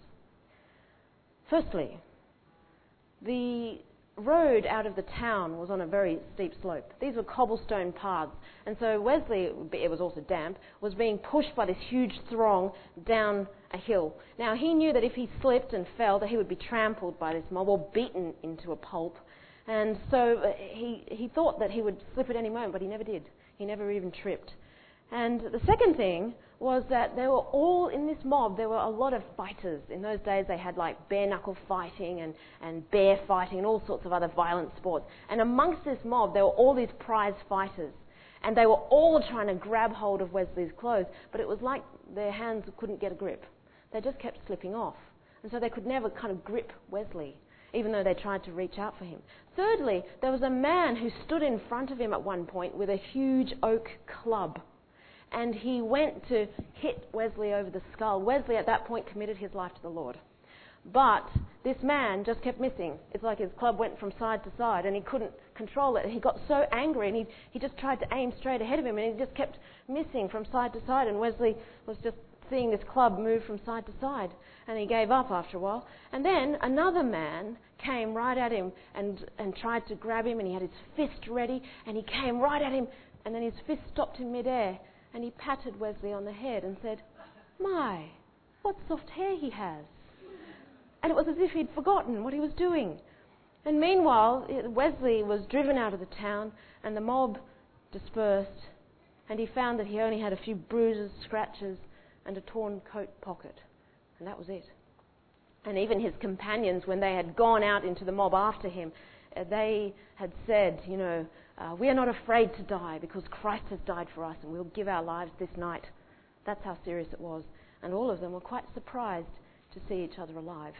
Firstly, the road out of the town was on a very steep slope. These were cobblestone paths, and so Wesley, it was also damp, was being pushed by this huge throng down a hill. Now he knew that if he slipped and fell, that he would be trampled by this mob or beaten into a pulp, and so he he thought that he would slip at any moment, but he never did. He never even tripped. And the second thing was that they were all in this mob. There were a lot of fighters. In those days they had like bare knuckle fighting and, and bear fighting and all sorts of other violent sports. And amongst this mob there were all these prize fighters. And they were all trying to grab hold of Wesley's clothes, but it was like their hands couldn't get a grip. They just kept slipping off. And so they could never kind of grip Wesley, even though they tried to reach out for him. Thirdly, there was a man who stood in front of him at one point with a huge oak club. And he went to hit Wesley over the skull. Wesley at that point committed his life to the Lord. But this man just kept missing. It's like his club went from side to side and he couldn't control it. And he got so angry and he, he just tried to aim straight ahead of him and he just kept missing from side to side. And Wesley was just seeing this club move from side to side. And he gave up after a while. And then another man came right at him and, and tried to grab him, and he had his fist ready and he came right at him, and then his fist stopped in midair. And he patted Wesley on the head and said, "My, what soft hair he has." And it was as if he'd forgotten what he was doing. And meanwhile, Wesley was driven out of the town and the mob dispersed, and he found that he only had a few bruises, scratches, and a torn coat pocket. And that was it. And even his companions, when they had gone out into the mob after him, they had said, you know, Uh, we are not afraid to die because Christ has died for us and we'll give our lives this night. That's how serious it was. And all of them were quite surprised to see each other alive.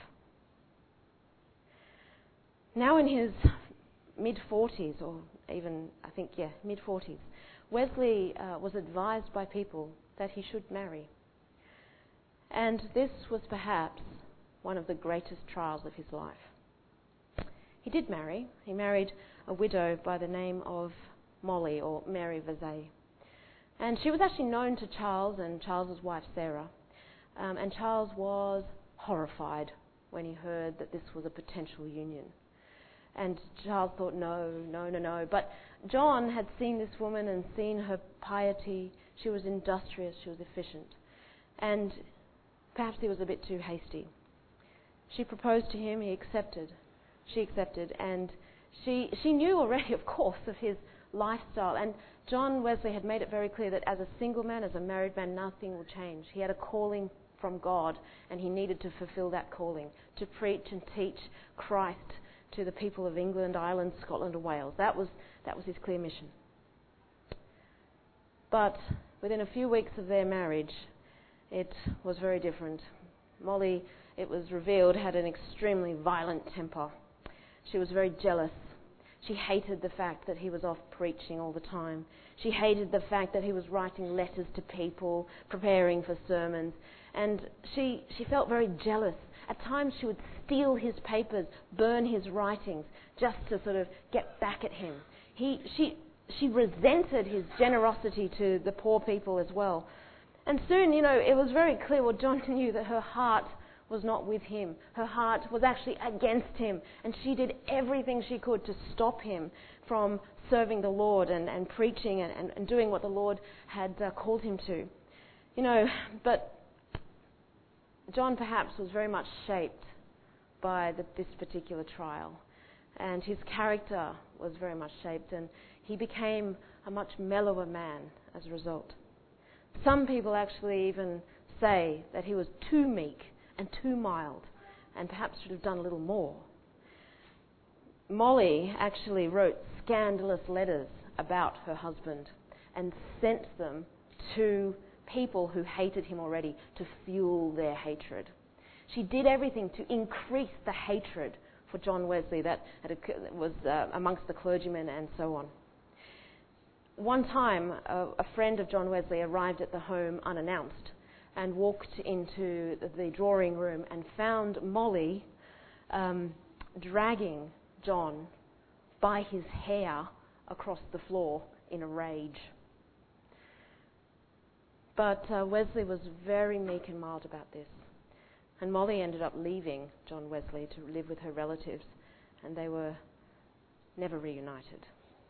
Now in his mid-forties, or even, I think, yeah, mid-forties, Wesley uh, was advised by people that he should marry. And this was perhaps one of the greatest trials of his life. He did marry. He married a widow by the name of Molly, or Mary Vesey. And she was actually known to Charles and Charles's wife Sarah. Um, and Charles was horrified when he heard that this was a potential union. And Charles thought, no, no, no, no. But John had seen this woman and seen her piety. She was industrious, she was efficient. And perhaps he was a bit too hasty. She proposed to him, he accepted. She accepted, and she she knew already, of course, of his lifestyle. And John Wesley had made it very clear that as a single man, as a married man, nothing will change. He had a calling from God, and he needed to fulfill that calling, to preach and teach Christ to the people of England, Ireland, Scotland and Wales. That was, that was his clear mission. But within a few weeks of their marriage, it was very different. Molly, it was revealed, had an extremely violent temper. She was very jealous. She hated the fact that he was off preaching all the time. She hated the fact that he was writing letters to people, preparing for sermons. And she, she felt very jealous. At times she would steal his papers, burn his writings, just to sort of get back at him. He, she, she resented his generosity to the poor people as well. And soon, you know, it was very clear, well, John knew that her heart was not with him. Her heart was actually against him. And she did everything she could to stop him from serving the Lord and, and preaching and, and, and doing what the Lord had uh, called him to. You know, but John perhaps was very much shaped by the, this particular trial. And his character was very much shaped, and he became a much mellower man as a result. Some people actually even say that he was too meek and too mild, and perhaps should have done a little more. Molly actually wrote scandalous letters about her husband and sent them to people who hated him already to fuel their hatred. She did everything to increase the hatred for John Wesley that was uh, amongst the clergymen and so on. One time, a, a friend of John Wesley arrived at the home unannounced and walked into the, the drawing room and found Molly um, dragging John by his hair across the floor in a rage. But uh, Wesley was very meek and mild about this. And Molly ended up leaving John Wesley to live with her relatives, and they were never reunited.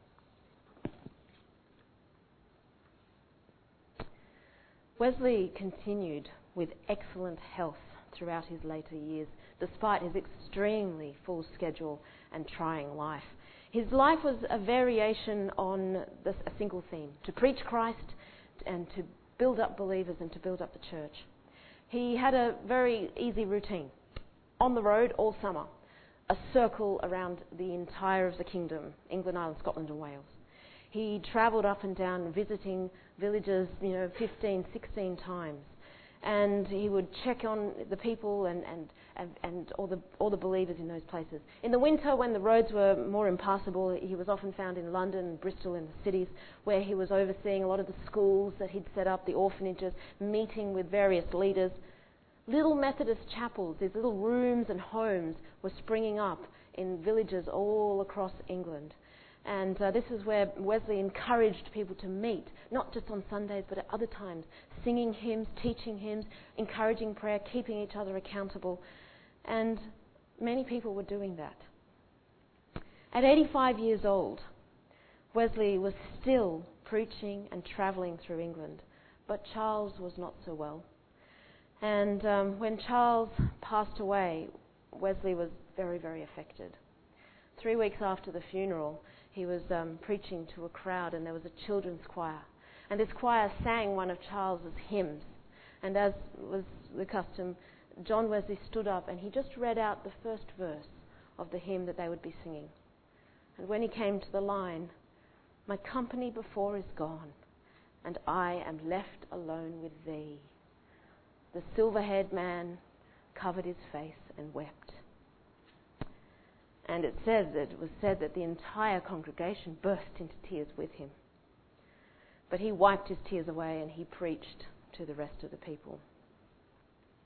Wesley continued with excellent health throughout his later years, despite his extremely full schedule and trying life. His life was a variation on this, a single theme: to preach Christ and to build up believers and to build up the church. He had a very easy routine. On the road all summer, a circle around the entire of the kingdom, England, Ireland, Scotland and Wales. He travelled up and down visiting villages, you know, fifteen, sixteen times. And he would check on the people and, and, and, and all the all the believers in those places. In the winter, when the roads were more impassable, he was often found in London and Bristol, in the cities, where he was overseeing a lot of the schools that he'd set up, the orphanages, meeting with various leaders. Little Methodist chapels, these little rooms and homes, were springing up in villages all across England. And uh, this is where Wesley encouraged people to meet, not just on Sundays, but at other times, singing hymns, teaching hymns, encouraging prayer, keeping each other accountable. And many people were doing that. At eighty-five years old, Wesley was still preaching and travelling through England, but Charles was not so well. And um, when Charles passed away, Wesley was very, very affected. Three weeks after the funeral, he was um, preaching to a crowd, and there was a children's choir. And this choir sang one of Charles's hymns. And as was the custom, John Wesley stood up and he just read out the first verse of the hymn that they would be singing. And when he came to the line, "My company before is gone, and I am left alone with thee," the silver-haired man covered his face and wept. And it says that it was said that the entire congregation burst into tears with him. But he wiped his tears away and he preached to the rest of the people.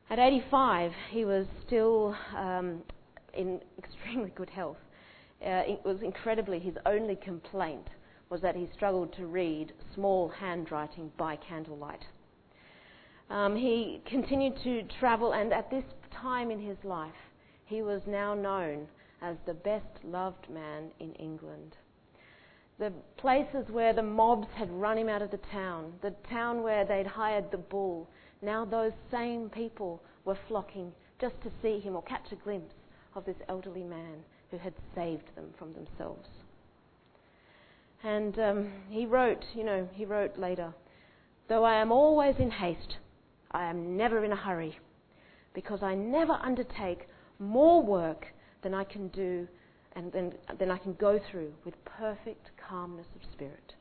At eighty-five, he was still um, in extremely good health. Uh, it was incredibly, his only complaint was that he struggled to read small handwriting by candlelight. Um, he continued to travel, and at this time in his life, he was now known as the best loved man in England. The places where the mobs had run him out of the town, the town where they'd hired the bull, now those same people were flocking just to see him or catch a glimpse of this elderly man who had saved them from themselves. And um, he wrote, you know, he wrote later, "Though I am always in haste, I am never in a hurry, because I never undertake more work than I can do and then, then I can go through with perfect calmness of spirit."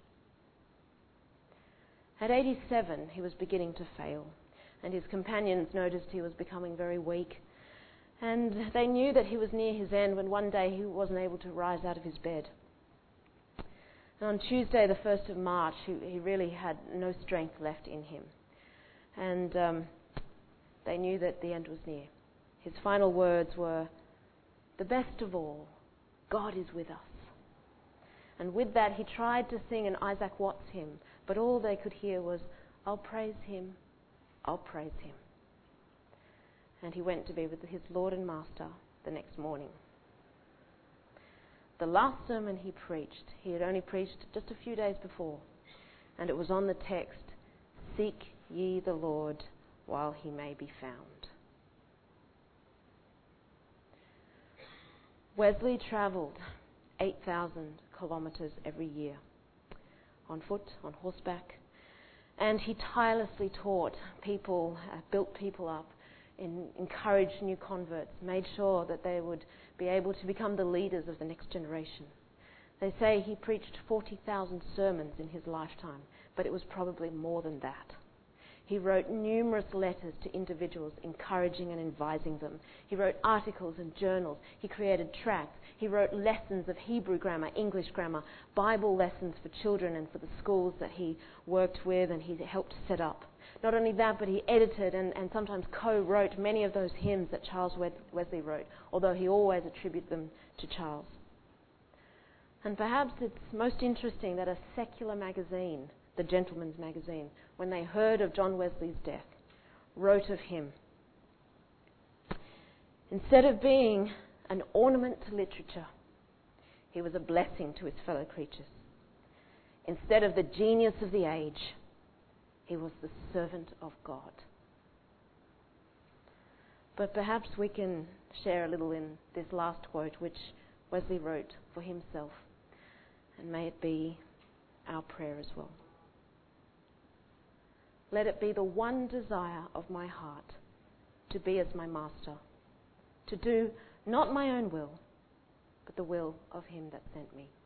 At eighty-seven, he was beginning to fail, and his companions noticed he was becoming very weak. And they knew that he was near his end when one day he wasn't able to rise out of his bed. And on Tuesday, the first of March, he, he really had no strength left in him. And um, they knew that the end was near. His final words were, "The best of all, God is with us." And with that, he tried to sing an Isaac Watts hymn, but all they could hear was, "I'll praise him, I'll praise him." And he went to be with his Lord and Master the next morning. The last sermon he preached, he had only preached just a few days before, and it was on the text, "Seek ye the Lord while he may be found." Wesley travelled eight thousand kilometres every year, on foot, on horseback, and he tirelessly taught people, uh, built people up, in, encouraged new converts, made sure that they would be able to become the leaders of the next generation. They say he preached forty thousand sermons in his lifetime, but it was probably more than that. He wrote numerous letters to individuals, encouraging and advising them. He wrote articles and journals. He created tracts. He wrote lessons of Hebrew grammar, English grammar, Bible lessons for children and for the schools that he worked with and he helped set up. Not only that, but he edited and, and sometimes co-wrote many of those hymns that Charles Wesley wrote, although he always attributed them to Charles. And perhaps it's most interesting that a secular magazine, the Gentleman's Magazine, when they heard of John Wesley's death, wrote of him, "Instead of being an ornament to literature, he was a blessing to his fellow creatures. Instead of the genius of the age, he was the servant of God." But perhaps we can share a little in this last quote, which Wesley wrote for himself, and may it be our prayer as well. "Let it be the one desire of my heart to be as my Master, to do not my own will, but the will of him that sent me."